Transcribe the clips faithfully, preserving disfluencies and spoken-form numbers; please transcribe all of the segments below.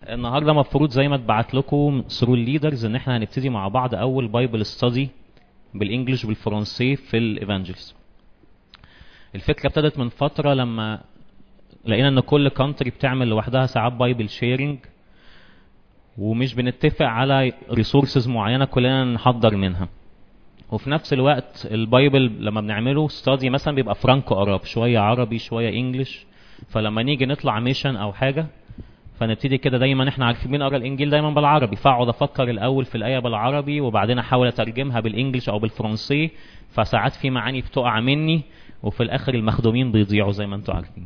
النهارده المفروض زي ما اتبعت لكم ثرو الليدرز ان احنا هنبتدي مع بعض اول بايبل ستادي بالانجلش والفرنسي في الايفانجلز. الفكره ابتدت من فتره لما لقينا ان كل كونتري بتعمل لوحدها ساعات بايبل شيرنج، ومش بنتفق على ريسورسز معينه كلنا نحضر منها. وفي نفس الوقت البايبل لما بنعمله ستادي مثلا بيبقى فرانكو اراب، شويه عربي شويه انجلش، فلما نيجي نطلع ميشن او حاجه فنبتدي كده دايما احنا عارفين مين قرا الانجيل دايما بالعربي، فاقعد افكر الاول في الايه بالعربي وبعدين احاول اترجمها بالانجلش او بالفرنسي، فساعات في معاني بتقع مني وفي الاخر المخدومين بيضيعوا زي ما انتم عارفين.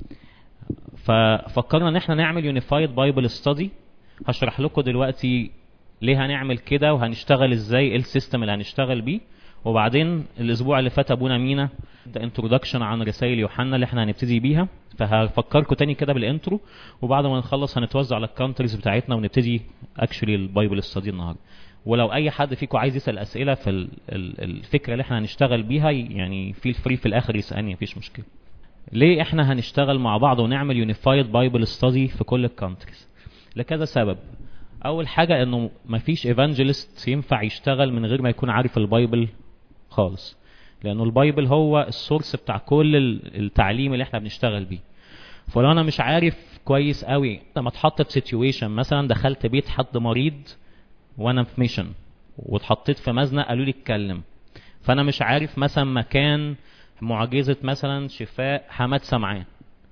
ففكرنا ان احنا نعمل يونيفايد بايبل ستادي. هشرح لكم دلوقتي ليه هنعمل كده وهنشتغل ازاي، ايه السيستم اللي هنشتغل بيه. وبعدين الاسبوع اللي فات ابونا مينا ده انترودكشن عن رسائل يوحنا اللي احنا هنبتدي بيها، فهفكركم تاني كده بالانترو، وبعد ما نخلص هنتوزع على الكونتريز بتاعتنا ونبتدي اكشولي البايبل ستادي النهارده. ولو اي حد فيكم عايز يسال اسئله في الفكره اللي احنا هنشتغل بيها يعني فيل فري في الاخر يسالني، مفيش مشكله. ليه احنا هنشتغل مع بعض ونعمل يونيفايد بايبل ستادي في كل الكونتريز؟ لكذا سبب. اول حاجه انه مفيش ايفانجيلست ينفع يشتغل من غير ما يكون عارف البايبل خالص، لانه البايبل هو السورس بتاع كل التعليم اللي احنا بنشتغل بيه. فلو انا مش عارف كويس قوي، لما اتحط في سيتويشن مثلا دخلت بيت حد مريض وانا في ميشن واتحطيت في مزنقه قالوا لي اتكلم، فانا مش عارف مثلا مكان معجزه مثلا شفاء حماد سمعان،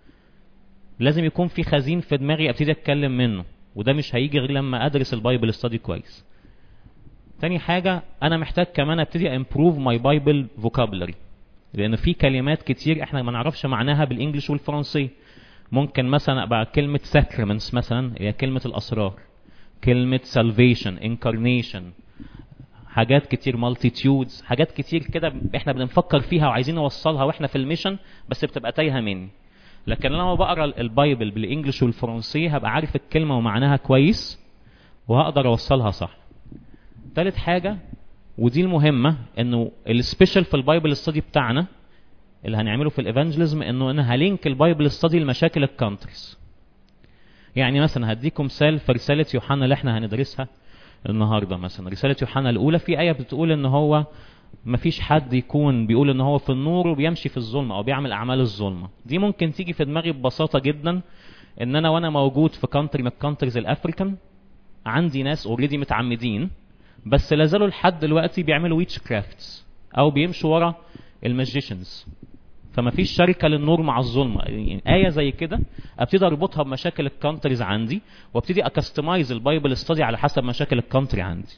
لازم يكون في خزين في دماغي ابتدي اتكلم منه، وده مش هيجي غير لما ادرس البايبل ستادي كويس. تاني حاجه انا محتاج كمان ابتدي امبروف ماي بايبل فوكابولري، لان في كلمات كتير احنا ما نعرفش معناها بالانجلش والفرنسي. ممكن مثلا ابقى كلمه ساكرمنتس مثلا هي كلمه الاسرار، كلمه سالفيشن، انكارنيشن، حاجات كتير، مالتيتيودز، حاجات كتير كده احنا بنفكر فيها وعايزين نوصلها واحنا في الميشن بس بتبقى تايهه مني. لكن لما بقرا البايبل بالانجلش والفرنسي هبقى عارف الكلمه ومعناها كويس وهقدر اوصلها صح. ثالث حاجه ودي المهمه، انه السبيشال في البايبل ستادي بتاعنا اللي هنعمله في الايفانجيليزم انه انا هلينك البايبل ستادي لمشاكل الكونتريز. يعني مثلا هديكم مثال في رساله يوحنا اللي احنا هندرسها النهارده. مثلا رساله يوحنا الاولى في ايه بتقول ان هو مفيش حد يكون بيقول ان هو في النور وبيمشي في الظلمه او بيعمل اعمال الظلمه. دي ممكن تيجي في دماغي ببساطه جدا ان انا وانا موجود في كونتري من الكونتريز الافريكان عندي ناس اوريدي متعمدين بس لازالوا لحد دلوقتي بيعملوا ويتش كرافتس او بيمشوا ورا الماجيشنز، فما فيش شركه للنور مع الظلمه. يعني ايه زي كده ابتدي اربطها بمشاكل الكونتريز عندي وابتدي اكستمايز البايبل ستادي على حسب مشاكل الكونتري عندي.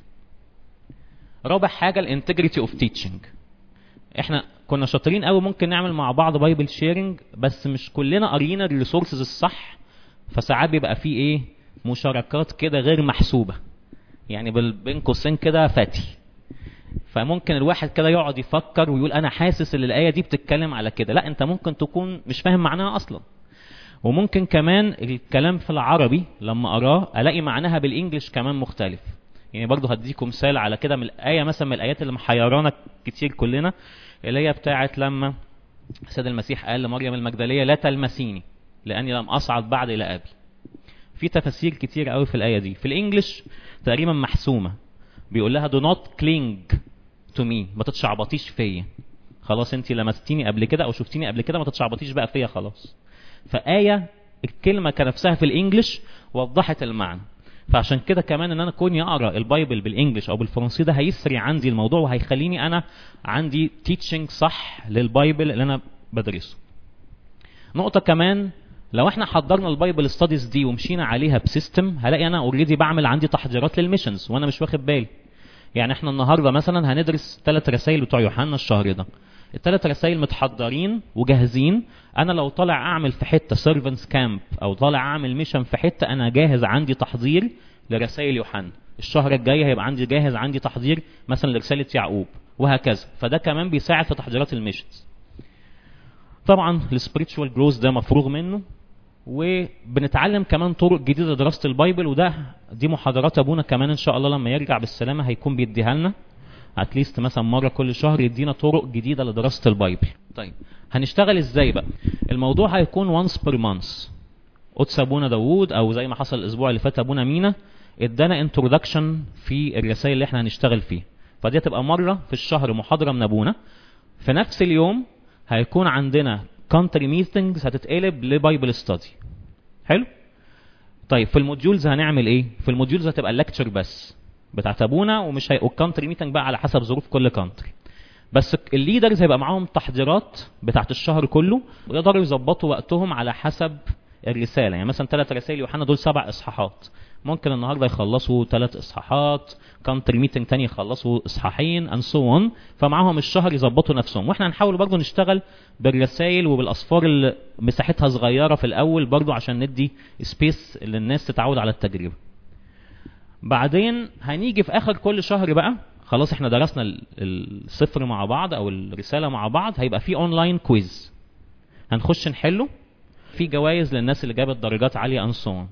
رابع حاجه الانتجريتي اوف تيتشنج. احنا كنا شاطرين قوي ممكن نعمل مع بعض بايبل شيرنج بس مش كلنا قاريين الريسورسز الصح، فساعات بيبقى فيه ايه مشاركات كده غير محسوبه، يعني بين قوسين كده فاتي. فممكن الواحد كده يقعد يفكر ويقول انا حاسس ان الايه دي بتتكلم على كده، لا انت ممكن تكون مش فاهم معناها اصلا. وممكن كمان الكلام في العربي لما اراه الاقي معناها بالانجلش كمان مختلف. يعني برضو هديكم مثال على كده من الايه، مثلا من الايات اللي محيرانا كتير كلنا، اللي هي بتاعت لما السيد المسيح قال لمريم المجدليه لا تلمسيني لاني لم اصعد بعد الى ابي. في تفاسير كتير قوي في الايه دي. في الانجليش تقريبا محسومه، بيقول لها do not cling to me، ما تتشعبطيش فيا، خلاص انت لمستيني قبل كده او شفتيني قبل كده ما تتشعبطيش بقى فيا خلاص. فآية الكلمه كنفسها في الانجليش وضحت المعنى. فعشان كده كمان ان انا كوني اقرا البايبل بالانجليش او بالفرنسي ده هيسري عندي الموضوع وهيخليني انا عندي تيتشنج صح للبايبل اللي انا بدرسه. نقطه كمان، لو احنا حضرنا البايبل ستاديز دي ومشينا عليها بسيستم هلاقي انا اوريدي بعمل عندي تحضيرات للميشنز وانا مش واخد بالي. يعني احنا النهارده مثلا هندرس ثلاث رسائل بتوع يوحنا الشهر ده، الثلاث رسائل متحضرين وجاهزين. انا لو طالع اعمل في حته سيرفنتس كامب او طالع اعمل ميشن في حته انا جاهز عندي تحضير لرسائل يوحنا. الشهر الجاي هيبقى عندي جاهز عندي تحضير مثلا لرساله يعقوب وهكذا. فده كمان بيساعد في تحضيرات الميشنز. طبعا السبيريتشوال جروث ده مفروغ منه، وبنتعلم كمان طرق جديده لدراسه البايبل، وده دي محاضرات ابونا كمان ان شاء الله لما يرجع بالسلامه هيكون بيديها لنا اتليست مثلا مره كل شهر يدينا طرق جديده لدراسه البايبل. طيب هنشتغل ازاي بقى؟ الموضوع هيكون once per month. قدس ابونا داوود او زي ما حصل الاسبوع اللي فات ابونا مينا ادانا انترودكشن في الرسائل اللي احنا هنشتغل فيه. فدي هتبقى مره في الشهر محاضره من ابونا. في نفس اليوم هيكون عندنا كونتري ميتنجز هتتقلب لبايبل ستادي. حلو. طيب في الموديولز هنعمل ايه؟ في الموديولز هتبقى الليكتشر بس بتاعت ابونا، ومش هيبقى الكونتري ميتنج بقى على حسب ظروف كل كونتري. بس الليدرز هيبقى معاهم تحضيرات بتاعت الشهر كله، ويقدروا يظبطوا وقتهم على حسب الرساله. يعني مثلا ثلاث رسائل يوحنا دول سبع اصحاحات، ممكن النهارده يخلصوا ثلاث اصحاحات، كونتري ميتنج تاني يخلصوا اصحاحين and so on. فمعاهم الشهر يظبطوا نفسهم، واحنا هنحاول برضو نشتغل بالرسائل وبالاصفار اللي مساحتها صغيره في الاول برضو عشان ندي سبيس للناس تتعود على التجربه. بعدين هنيجي في اخر كل شهر بقى خلاص احنا درسنا الصفر مع بعض او الرساله مع بعض، هيبقى في اونلاين كويز هنخش نحله، في جوائز للناس اللي جابت درجات عاليه and so on.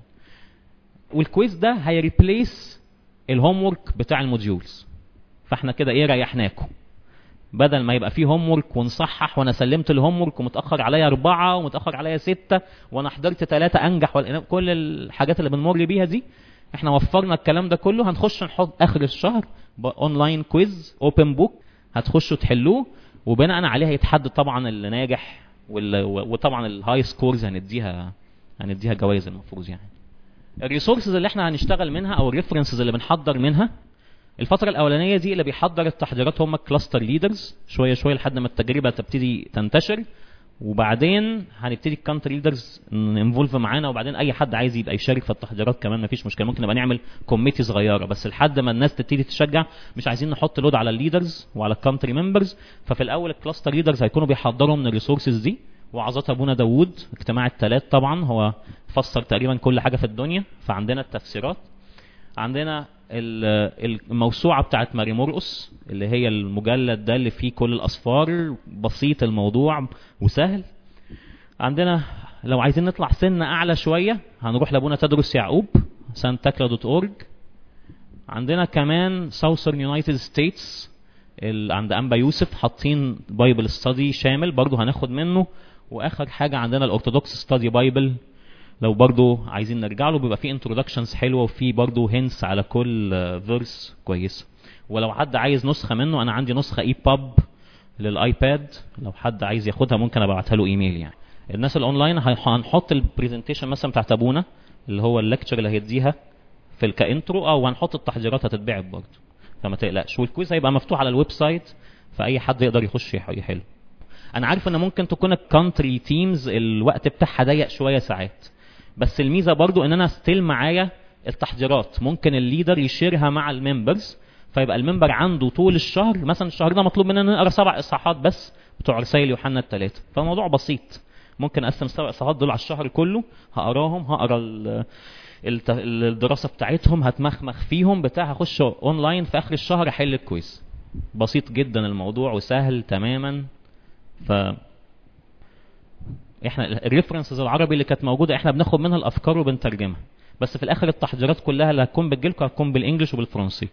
والكويز ده هيريبليس الهوم ورك بتاع الموديولز. فاحنا كده ايه ريحناكم، بدل ما يبقى فيه هوم ورك ونصحح وانا سلمت الهوم ورك ومتاخر عليا اربعه ومتاخر عليا سته وانا حضرت ثلاثه انجح، كل الحاجات اللي بنمر بيها دي احنا وفرنا الكلام ده كله. هنخش نحط اخر الشهر اونلاين كويز اوبن بوك هتخشوا تحلوه، وبناء عليها يتحدد طبعا اللي ناجح، وطبعا الهاي سكورز هنديها هنديها جوائز المفروض. يعني الريسورسز اللي احنا هنشتغل منها او الريفرنسز اللي بنحضر منها الفتره الاولانيه دي، اللي بيحضر التحضيرات هم الكلاستر ليدرز شويه شويه لحد ما التجربه تبتدي تنتشر، وبعدين هنبتدي الكانتري ليدرز انفولف معانا، وبعدين اي حد عايز يبقى يشارك في التحضيرات كمان مفيش مشكله، ممكن نبقى نعمل كوميتي صغيره بس لحد ما الناس تبتدي تشجع. مش عايزين نحط لود على الليدرز وعلى الكانتري ممبرز. ففي الاول الكلاستر ليدرز هيكونوا بيحضروا من الريسورسز دي، وعظات ابونا داوود اجتماع الثلاث طبعا هو فسر تقريبا كل حاجه في الدنيا، فعندنا التفسيرات. عندنا الموسوعه بتاعت ماري مرقس اللي هي المجلد ده اللي فيه كل الاسفار، بسيط الموضوع وسهل. عندنا لو عايزين نطلع سنه اعلى شويه هنروح لابونا تدرس يعقوب سانتاكلا دوت اورج. عندنا كمان ساوثرن يونايتد ستيتس عند انبا يوسف حاطين بايبل ستادي شامل برضو هناخد منه. واخر حاجه عندنا الارثوذكس ستادي بايبل لو برضو عايزين نرجع له، بيبقى فيه انترودكشنز حلوه وفيه برضو هينتس على كل فيرس كويسه. ولو حد عايز نسخه منه انا عندي نسخه اي باب للايباد، لو حد عايز ياخدها ممكن ابعتها له ايميل. يعني الناس الاونلاين هنحط البرزنتيشن مثلا بتاعت ابونا اللي هو الليكتشر اللي هيديها في الكانترو، او هنحط التحضيرات هتتبعت برضو فما تقلقش. والكويز هيبقى مفتوح على الويب سايت فاي حد يقدر يخش يحل. انا عارف ان ممكن تكون الكونتري تيمز الوقت بتاعها ضيق شويه ساعات، بس الميزه برضو ان انا ستيل معايا التحضيرات، ممكن الليدر يشيرها مع الممبرز فيبقى الممبر عنده طول الشهر. مثلا الشهر ده مطلوب مننا نقرا سبع اصحاحات بس بتوع رسائل يوحنا الثلاثه، فالموضوع بسيط. ممكن اقسم السبع اصحاحات دول على الشهر كله، هقراهم، هقرا الدراسه بتاعتهم، هتمخمخ فيهم بتاع، هخش اونلاين في اخر الشهر احل الكويز. بسيط جدا الموضوع وسهل تماما. ف احنا الريفرنسز العربي اللي كانت موجوده احنا بناخد منها الافكار وبنترجمها، بس في الاخر التحضيرات كلها اللي هتكون بتجيلكم هتكون بالانجلش وبالفرنسي.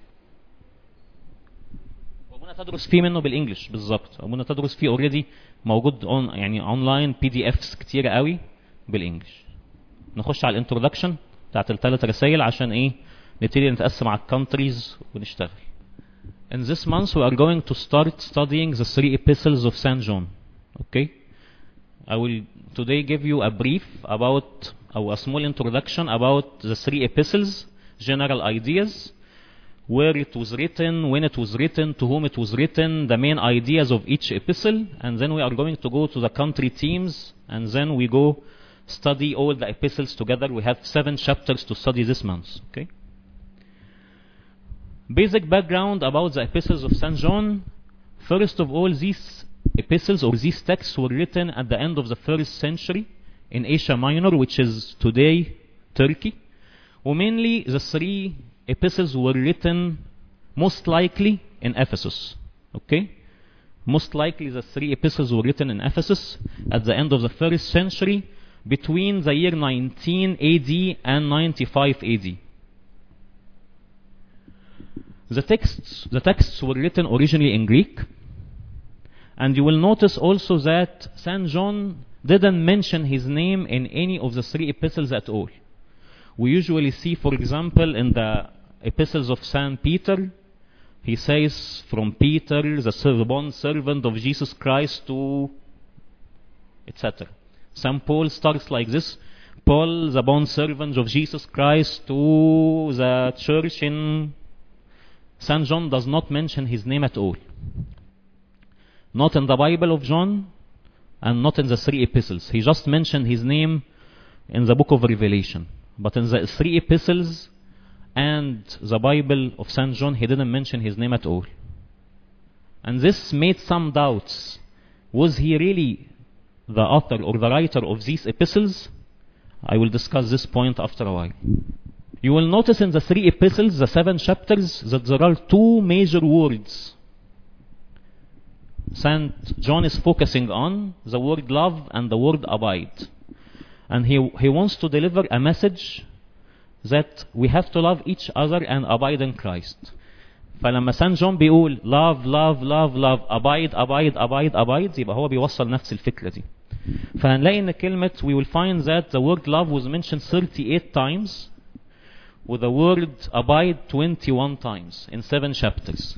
وابونا تدرس فيه منه بالانجلش بالظبط، ابونا تدرس فيه اوريدي موجود اون يعني اونلاين بي دي افس كتير قوي بالانجلش. نخش على الانترودكشن بتاعت الثلاث رسائل عشان ايه نبتدي نتقسم على الكونتريز ونشتغل. In this month we are going to start studying the three epistles of Saint John. Okay? I will today give you a brief about or a small introduction about the three epistles, general ideas, where it was written, when it was written, to whom it was written, the main ideas of each epistle, and then we are going to go to the country teams, and then we go study all the epistles together. We have seven chapters to study this month. Okay? Basic background about the epistles of Saint John. First of all, these epistles or these texts were written at the end of the first century in Asia Minor, which is today Turkey. Or mainly the three epistles were written most likely in Ephesus. Okay? Most likely the three epistles were written in Ephesus at the end of the first century between the year nineteen A D and ninety-five A D. The texts, the texts were written originally in Greek, and you will notice also that Saint John didn't mention his name in any of the three epistles at all. We usually see, for example, in the epistles of Saint Peter, he says, from Peter, the bond servant of Jesus Christ, to et cetera. Saint Paul starts like this: Paul, the bond servant of Jesus Christ, to the church in... Saint John does not mention his name at all. Not in the Bible of John, and not in the three epistles. He just mentioned his name in the book of Revelation. But in the three epistles and the Bible of Saint John, he didn't mention his name at all. And this made some doubts. Was he really the author or the writer of these epistles? I will discuss this point after a while. You will notice in the three epistles, the seven chapters, that there are two major words Saint John is focusing on: the word love and the word abide. And he, he wants to deliver a message that we have to love each other and abide in Christ. فلما سان جون بيقول love love love love abide abide abide abide يبقى هو بيوصل نفس الفكرة دي. فهنلاقي ان كلمة we will find that the word love was mentioned thirty-eight times with the word abide twenty-one times in seven chapters.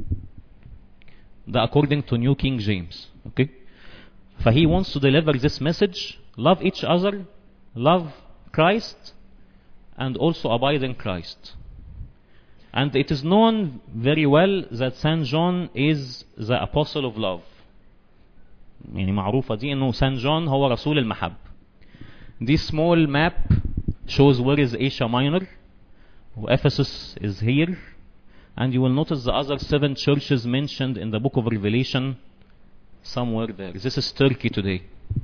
That according to New King James. Okay? فhe wants to deliver this message: love each other, love Christ, and also abide in Christ. And it is known very well that Saint John is the apostle of love. يعني معروفة دي انه Saint John هو رسول المحب. This small map shows where is Asia Minor. Ephesus is here. And you will notice the other seven churches mentioned in the book of Revelation somewhere there. This is Turkey today.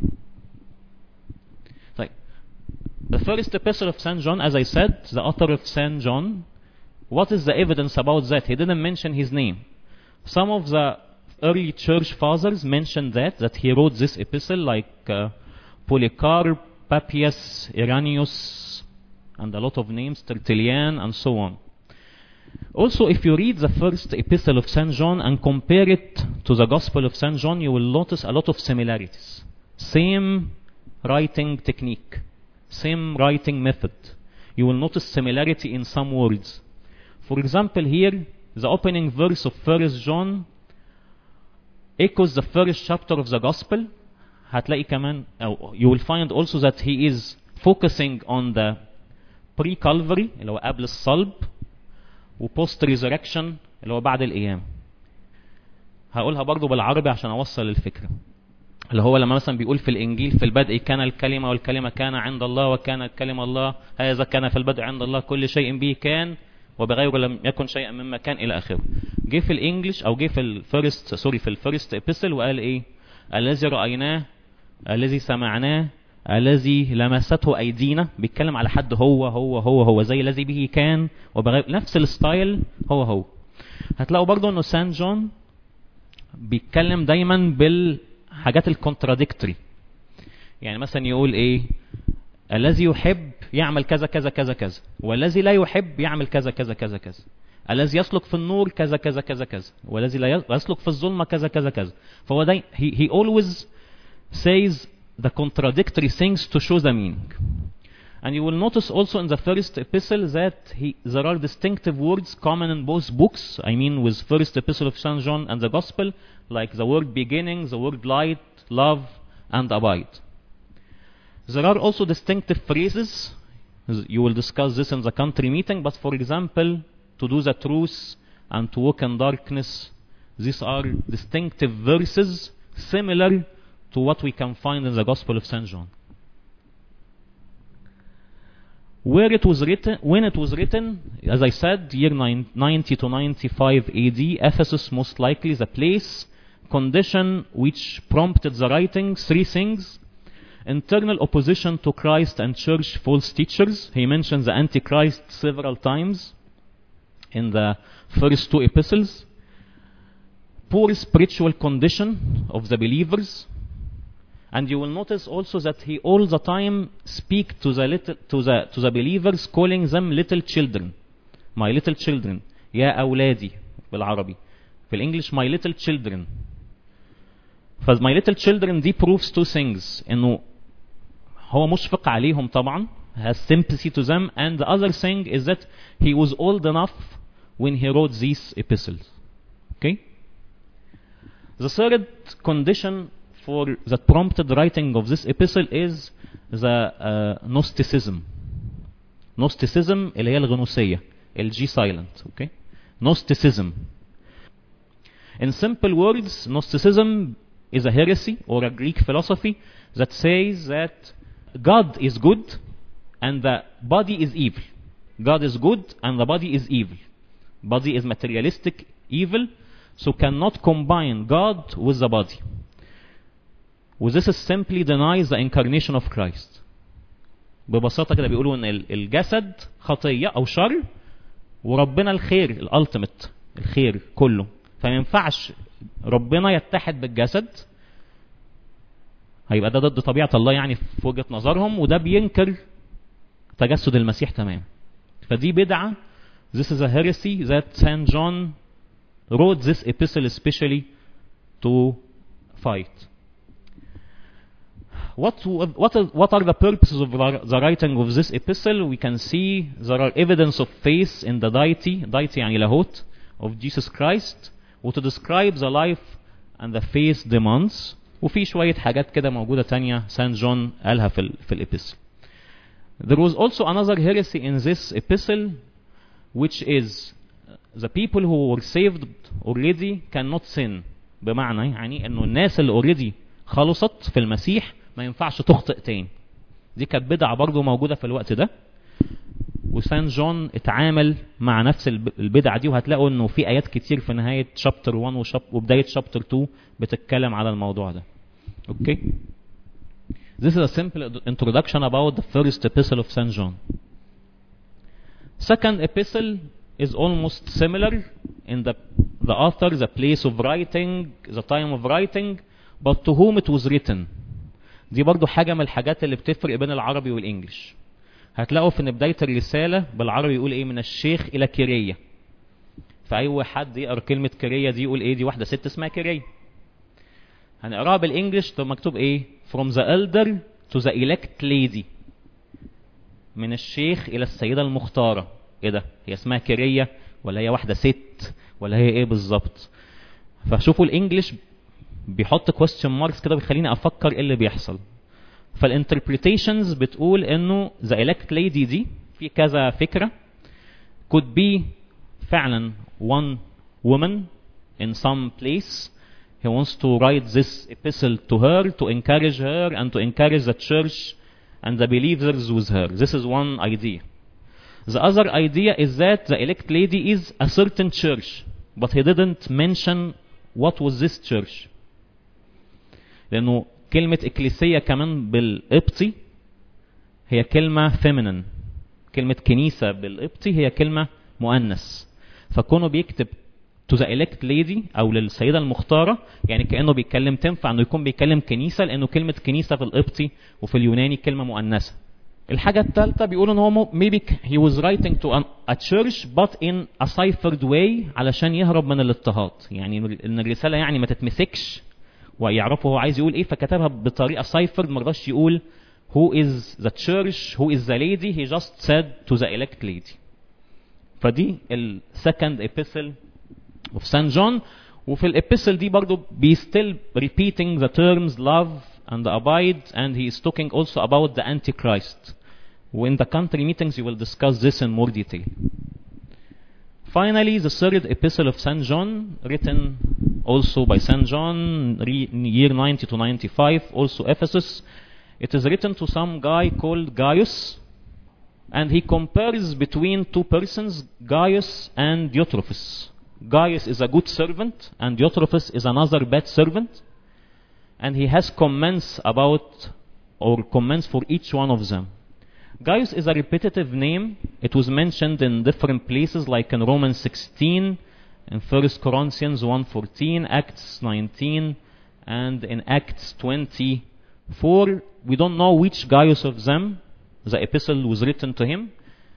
Like, the first epistle of Saint John, as I said, the author of Saint John, what is the evidence about that? He didn't mention his name. Some of the early church fathers mentioned that, that he wrote this epistle, like uh, Polycarp, Papias, Irenaeus, and a lot of names, Tertullian, and so on. Also, if you read the first epistle of Saint John and compare it to the Gospel of Saint John, you will notice a lot of similarities. Same writing technique, same writing method. You will notice similarity in some words. For example, here, the opening verse of First John echoes the first chapter of the Gospel. هتلاقي كمان, you will find also that he is focusing on the pre-Calvary, اللي هو قبل الصلب, و post resurrection اللي هو بعد القيام. هقولها برضو بالعربي عشان اوصل الفكرة. اللي هو لما مثلا بيقول في الانجيل: في البدء كان الكلمة والكلمة كان عند الله وكان الكلمة الله، هذا كان في البدء عند الله، كل شيء به كان وبغيره لم يكن شيئا مما كان الى اخره. جه في الانجليش او جه في الفيرست سوري في الفيرست ابيستل وقال ايه؟ الذي رأيناه، الذي سمعناه، الذي لمسته ايدينا. بيتكلم على حد هو هو هو هو زي الذي به كان وبغير، نفس الستايل هو هو. هتلاقوا برضو انه سان جون بيتكلم دايما بالحاجات الكونتراديكتوري. يعني مثلا يقول ايه؟ الذي يحب يعمل كذا كذا كذا كذا، والذي لا يحب يعمل كذا كذا كذا كذا. الذي يسلك في النور كذا كذا كذا كذا، والذي لا يسلك في الظلمة كذا كذا كذا. فهو داي he, he always says the contradictory things to show the meaning. And you will notice also in the first epistle that he, there are distinctive words common in both books. I mean with first epistle of Saint John and the Gospel, like the word beginning, the word light, love, and abide. There are also distinctive phrases. You will discuss this in the country meeting, but for example, to do the truth and to walk in darkness, these are distinctive verses similar to what we can find in the Gospel of Saint John. Where it was written, when it was written, as I said, year ninety to ninety-five A D, Ephesus most likely the place, condition which prompted the writing, three things: internal opposition to Christ and church false teachers. He mentions the Antichrist several times in the first two epistles. Poor spiritual condition of the believers. And you will notice also that he all the time speak to the little, to the to the believers, calling them little children. My little children. يا أولادي بالعربي. في الإنجليش my little children. ف my little children دي proves two things. انه هو مشفق عليهم طبعا, has sympathy to them, and the other thing is that he was old enough when he wrote these epistles. Okay? The third condition for the prompted writing of this epistle is the uh, Gnosticism. Gnosticism اللي هي الغنوصية, ال G silent. Okay? Gnosticism. In simple words, Gnosticism is a heresy or a Greek philosophy that says that God is good and the body is evil. God is good and the body is evil. Body is materialistic evil, so cannot combine God with the body. Well, this is simply denies the incarnation of Christ. ببساطة كده بيقولوا ان الجسد خطية او شر وربنا الخير الالتيميت, الخير كله, فما ينفعش ربنا يتحد بالجسد, هيبقى ده ضد طبيعة الله يعني في وجهة نظرهم, وده بينكر تجسد المسيح تمام. فدي بدعة. This is a heresy that Saint John wrote this epistle especially to fight. What, what, what are the purposes of the writing of this epistle? We can see there are evidence of faith in the deity, deity يعني لاهوت, of Jesus Christ, و to describe the life and the faith demands. وفي شوية حاجات كده موجودة تانية سان جون قالها في, في الإبسل. There was also another heresy in this epistle, which is the people who were saved already cannot sin. بمعنى يعني انه الناس اللي already خلصت في المسيح ما ينفعش تخطئ تاني. دي كانت بدعة برضو موجودة في الوقت ده, وسان جون اتعامل مع نفس البدعة دي, وهتلاقوا انه في ايات كتير في نهاية شابتر واحد وبداية شابتر اتنين بتتكلم على الموضوع ده. Okay? This is a simple introduction about the first epistle of Saint John. Second epistle is almost similar in the, the author, the place of writing, the time of writing, but to whom it was written. دي برضو حاجة من الحاجات اللي بتفرق بين العربي والإنجليش. هتلاقوا في بداية الرسالة بالعربي يقول إيه, من الشيخ إلى كيرية. فأي حد يقرأ كلمة كيرية دي يقول إيه, دي واحدة ست اسمها كيرية. هنقراها بالإنجليش طب مكتوب إيه, from the elder to the elect lady. من الشيخ إلى السيدة المختارة. إيه ده, هي اسمها كيرية ولا هي واحدة ست ولا هي إيه بالظبط؟ فشوفوا الإنجليش بيحط question marks كده, بيخليني أفكر إيه اللي بيحصل. فالانتربريتيشنز بتقول إنه the elect lady دي في كذا فكرة. could be فعلا one woman in some place. He wants to write this epistle to her to encourage her and to encourage the church and the believers with her. This is one idea. The other idea is that the elect lady is a certain church, but he didn't mention what was this church. لأنه كلمة إكليسية كمان بالقبطي هي كلمة feminine. كلمة كنيسة بالقبطي هي كلمة مؤنث. فكونه بيكتب to the elect lady أو للسيدة المختارة, يعني كأنه بيتكلم, تنفع أنه يكون بيتكلم كنيسة, لأنه كلمة كنيسة في القبطي وفي اليوناني كلمة مؤنثة. الحاجة الثالثة بيقولوا إن هو maybe he was writing to a church but in a ciphered way علشان يهرب من الاضطهاد. يعني إن الرسالة يعني ما تتمسكش ويعرفوا هو عايز يقول إيه, فكتبها بطريقة ciphered, ما رضاش يقول who is the church, who is the lady. He just said to the elect lady. فدي ال second epistle of Saint John. وفي الابيسل دي برضو be still repeating the terms love and abide, and he is talking also about the Antichrist. When the country meetings you will discuss this in more detail. Finally, the third epistle of Saint John, written also by Saint John, year ninety to ninety-five, also Ephesus. It is written to some guy called Gaius, and he compares between two persons, Gaius and Diotrephes. Gaius is a good servant and Diotrephes is another bad servant, and he has comments about or comments for each one of them. Gaius is a repetitive name. It was mentioned in different places, like in Romans sixteen, in First Corinthians one fourteen, Acts nineteen, and in Acts twenty-four. We don't know which Gaius of them the epistle was written to him,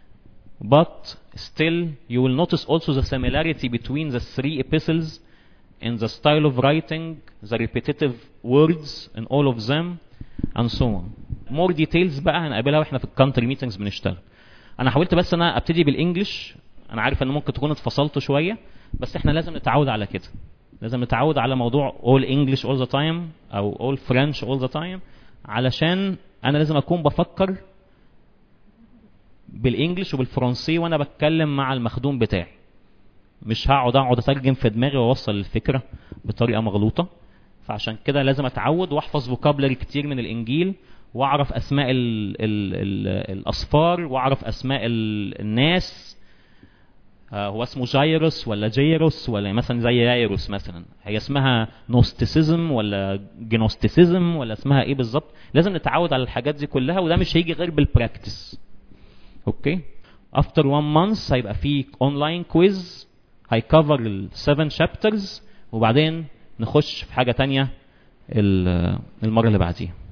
but still you will notice also the similarity between the three epistles in the style of writing, the repetitive words in all of them and so on. more details بقى هنقابلها واحنا في الكانتري ميتنجز بنشتغل. انا حاولت بس انا ابتدي بالانجلش، انا عارف ان ممكن تكون اتفصلت شويه، بس احنا لازم نتعود على كده، لازم نتعود على موضوع all English all the time او all French all the time، علشان انا لازم اكون بفكر بالانجلش وبالفرنسي وانا بتكلم مع المخدوم بتاعي، مش هقعد اقعد اترجم في دماغي واوصل الفكره بطريقه مغلوطه. فعشان كده لازم اتعود واحفظ فوكابلري كتير من الانجيل، واعرف اسماء ال ال ال الاصفار، واعرف اسماء ال الناس، آه هو اسمه جايروس ولا جيروس، ولا مثلا زي يايروس مثلا هي اسمها نوستيسيزم ولا جنوستيسيزم ولا اسمها ايه بالظبط. لازم نتعود على الحاجات دي كلها، وده مش هيجي غير بالبراكتس. اوكي. after one month هيبقى في اونلاين كويز هيكفر السفن شابترز، وبعدين نخش في حاجه تانية المره اللي بعديها.